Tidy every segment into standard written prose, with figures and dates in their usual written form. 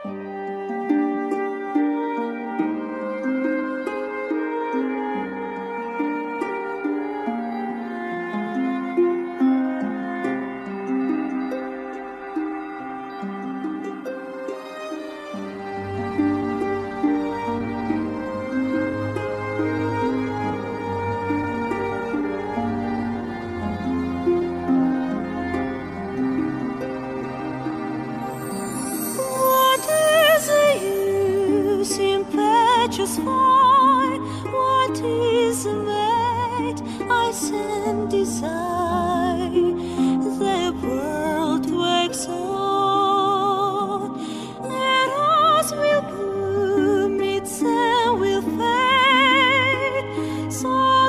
Just fine, what is made, I send desire. The world wakes on, and us will bloom, its end will fade. So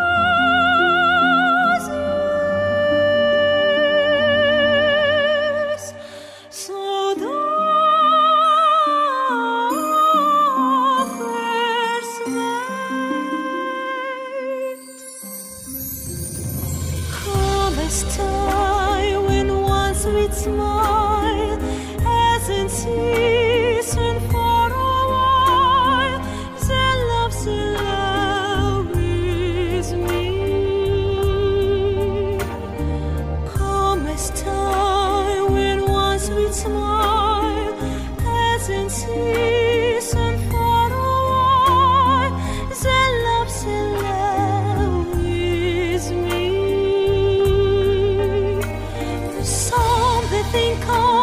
does yours, so does time when one sweet smile hasn't ceased for a while. The love's in love with me. Come as time when one sweet smile hasn't ceased for a while. The love's in love with me. Think